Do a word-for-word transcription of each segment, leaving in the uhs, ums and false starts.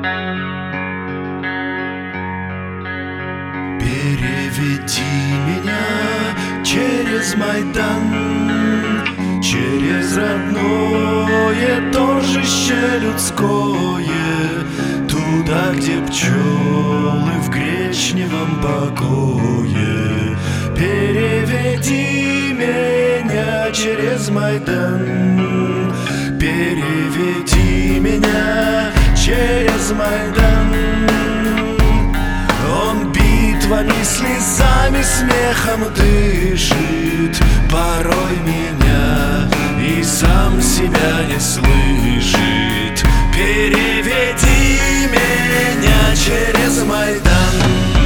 Переведи меня через Майдан, через родное торжище людское, туда, где пчелы в гречневом покое. Переведи меня через Майдан, переведи меня через Майдан. Он битвами, слезами, смехом дышит, порой меня и сам себя не слышит. Переведи меня через Майдан,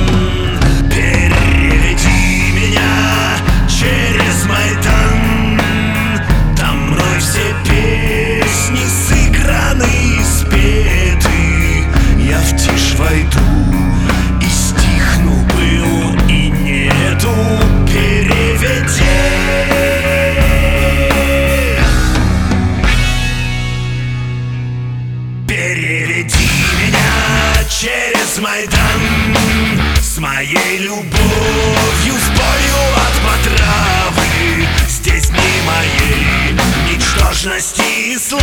переведи меня через Майдан. Там мной все песни сыграны и спеты. Я в тишь войду и стихну был, и нету. Переведи, переведи меня через Майдан с моей любовью, с болью от потравы. Здесь не моей ничтожности и славы.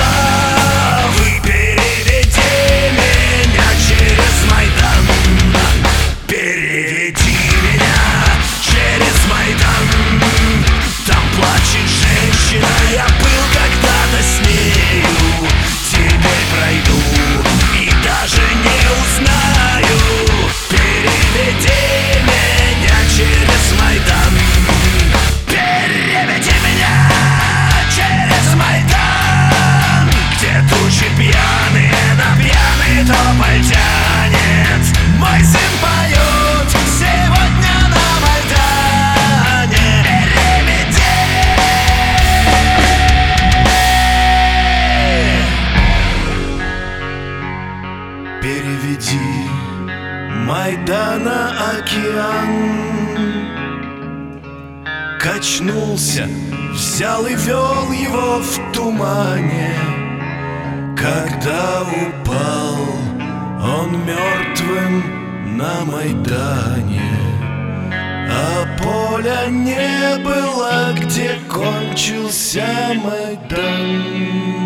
Переведи меня через Майдан, переведи меня через Майдан. Там плачет женщина, я был когда-то с нею, теперь пройду и даже не узнаю. Переведи меня через Майдан, переведи меня через Майдан, где тучи пьяные, на пьяный тополь тянет. Мой сын поет сегодня на Майдане. Переведи, переведи Майдана океан. Качнулся, взял и вел его в тумане. Когда упал он мертвым на Майдане, а поля не было, где кончился Майдан.